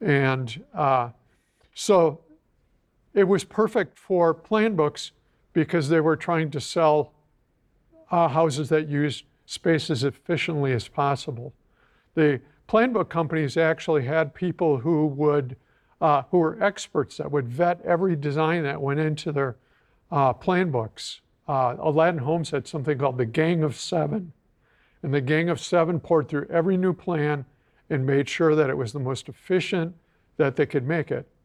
And so it was perfect for plan books because they were trying to sell houses that used space as efficiently as possible. The plan book companies actually had people who were experts that would vet every design that went into their plan books. Aladdin Homes had something called the Gang of Seven. And the Gang of Seven poured through every new plan and made sure that it was the most efficient that they could make it.